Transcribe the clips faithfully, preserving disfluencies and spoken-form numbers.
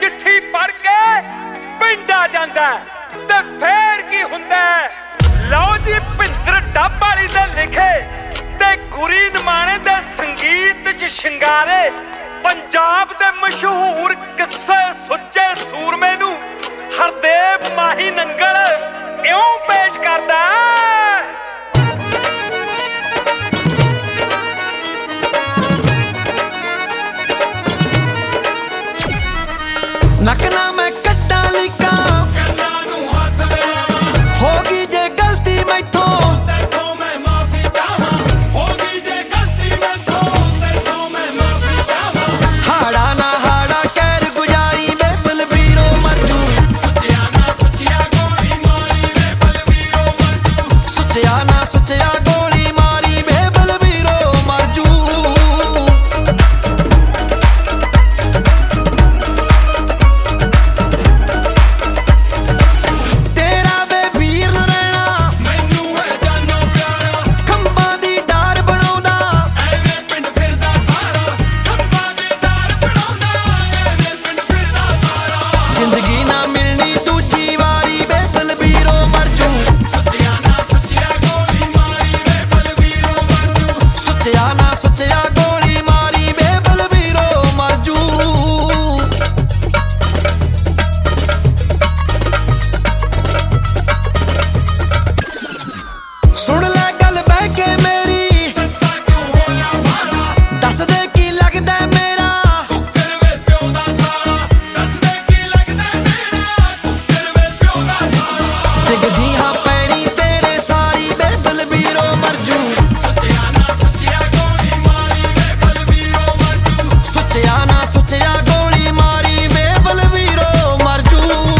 चिट्ठी पढ़ के पिंड आ जांदा ते फेर की हुंदा। लो जी भिंदर डब वाली दे लिखे ते गुरी नमाणे दे संगीत च शिंगारे पंजाब दे मशहूर किस्से सुच्चे सूरमे नू हरदेव माही नंगल इउं पेश करदा। नकना मैं कट्टा लिका होगी जे गलती मैथों मैं माफी चाहवां। होगी जे गलती मैथों मैं माफी चाहवां। हाड़ा ना हाड़ा कैर गुजारी वे बलबीरो मरजू। सुचिया ना सुचिया गोली मारी वे बलबीरो मरजू। सुचिया ना सुचिया गोली मारी वे बलबीरो मरजू। जिंदगी ना मिलनी दूजी वारी वे बलबीरो मरजू। सुचिया ना सुचिया गोली मारी वे बलबीरो मरजू। सुचिया ना सुचिया गोली मारी वे बलबीरो मरजू। सुन ले गल बह के मेरी दस दे की लगदा मेरा डिगदी हाँ पैनी तेरे सारी वे बलबीरो मरजू। सुचिया ना सुचिया गोली मारी वे बलबीरो मरजू। सुचिया ना सुचिया गोली मारी वे बलबीरो मरजू।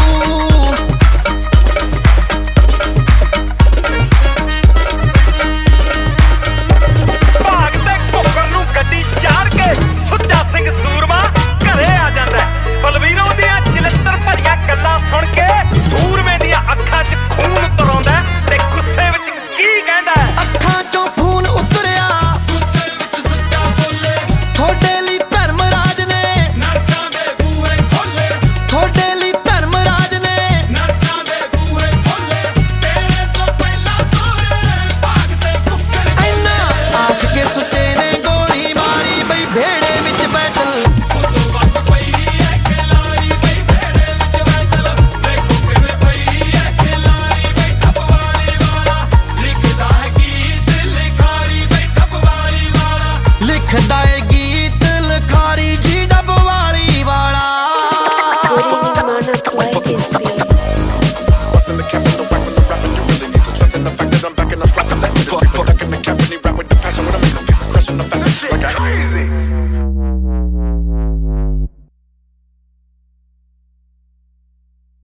भाग ते घुक्कर नूं गड्डी चाड़ के सुच्चा सिंह सूरमा घरे आ जांदा। बलबीरों दियां चिलत्तर भरियां गल्लां सुण के सूरमे दियां अखां 'च खून तरौंदा ते गुस्से विच की कहंदा। अखां चों खून उतरिया गुस्से विच सच्चा बोले। थोड़े लई धर्मराज ने नरकां दे बूहे खोले। थोड़े लई धर्मराज ने नरकां दे बूहे खोले। तेरे तो पहला तोरे भागते कुक्कर ऐना आख के सुच्चे ने गोली मारी बई भेड़े विच बैतल। उदों वक्त पई ऐ खिलाड़ी बई भेड़े विच बैतल। ते कुक्कर पई ऐ खिलाड़ी बई डब वाली वाला। लिखदा है गीत लिखारी बई डब वाली वाला। लिखदा है गीत लिखारी जी डब वाली वाला। Putting him on a play.